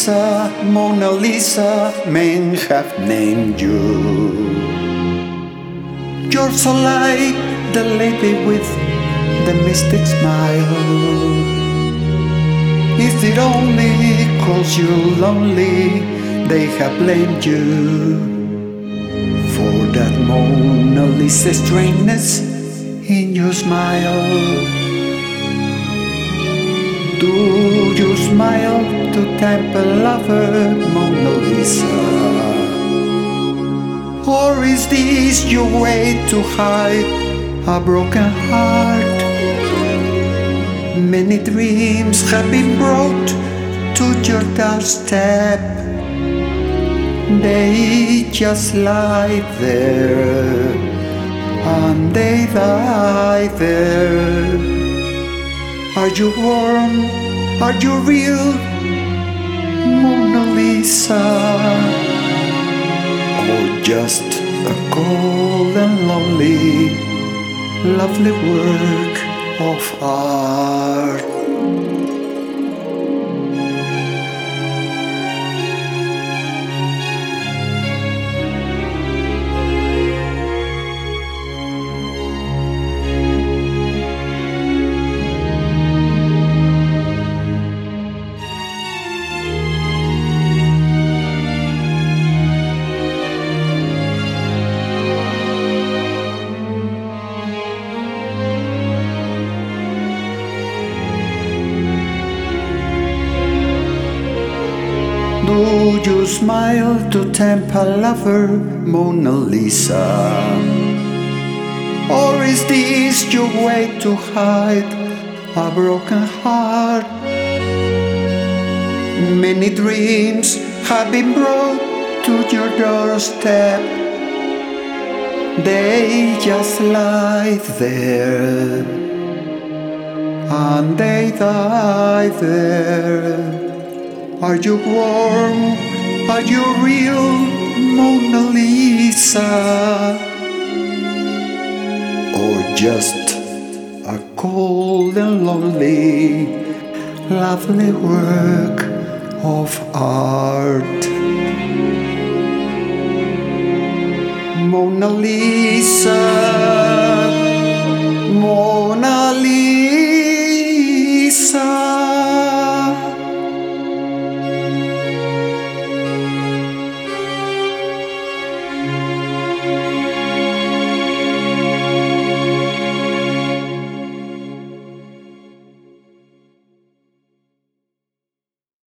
Lisa, Mona Lisa, men have named you. You're so like the lady with the mystic smile. Is it only 'cause you're lonely they have blamed you for that Mona Lisa strangeness in your smile? Do you smile to temple lover Mona Lisa? Or is this your way to hide a broken heart? Many dreams have been brought to your doorstep. They just lie there and they die there. Are you warm? Are you real, Mona Lisa? Or just a cold and lonely, lovely work of art? Do you smile to tempt a lover, Mona Lisa? Or is this your way to hide a broken heart? Many dreams have been brought to your doorstep. They just lie there and they die there. Are you warm? Are you real, Mona Lisa? Or just a cold and lonely, lovely work of art? Mona Lisa,